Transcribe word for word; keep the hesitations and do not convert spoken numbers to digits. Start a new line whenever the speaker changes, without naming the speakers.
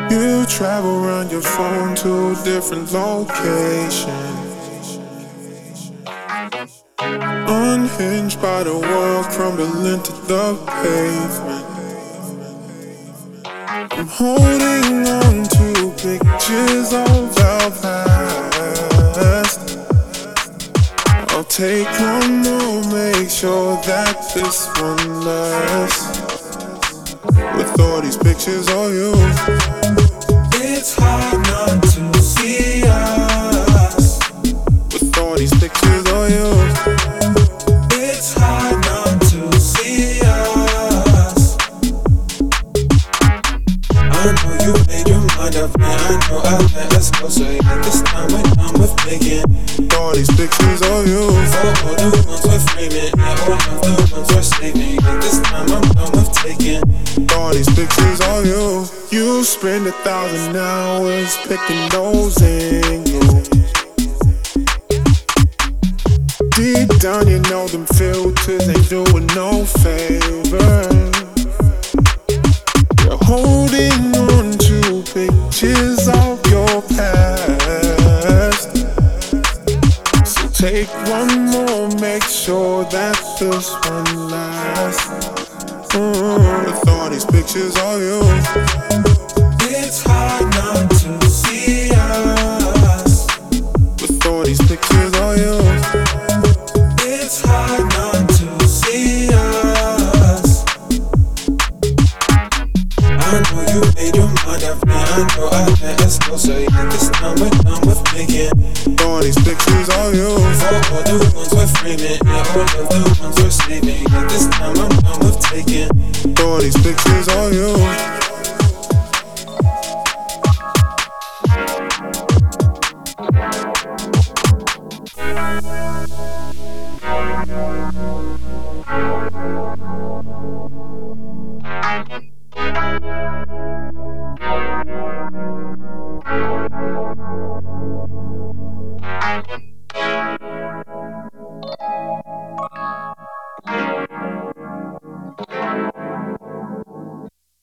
You travel around your phone to different locations, unhinged by the world crumbling to the pavement. I'm holding on to pictures of our past. I'll take one more, make sure that this one lasts. With all these pictures of you, it's hard not to see us. With all these pictures of you, it's hard not to see us. I know you made your mind up, and I know I let us go. So yeah, this time we're done with making all these pictures of you. For all the ones we're framing, and all of the ones we're saving. Yeah, this time I'm done with taking all these pictures of you. You spend a thousand hours picking those angles. Deep down you know them filters ain't doing no favors. You're holding on to pictures of your past. So take one more, make sure that this one lasts. Mm, with all these pictures of you, it's hard not to see us. With all these pictures of you, it's hard not to see us. I know you made your mind up, and I know I let us go. So yeah, this time we're done with making all these pictures of you. For all the ones we're framing, and all of the ones we're saving. Yeah, this time I'm done with taking all these pictures of you.
Thank you.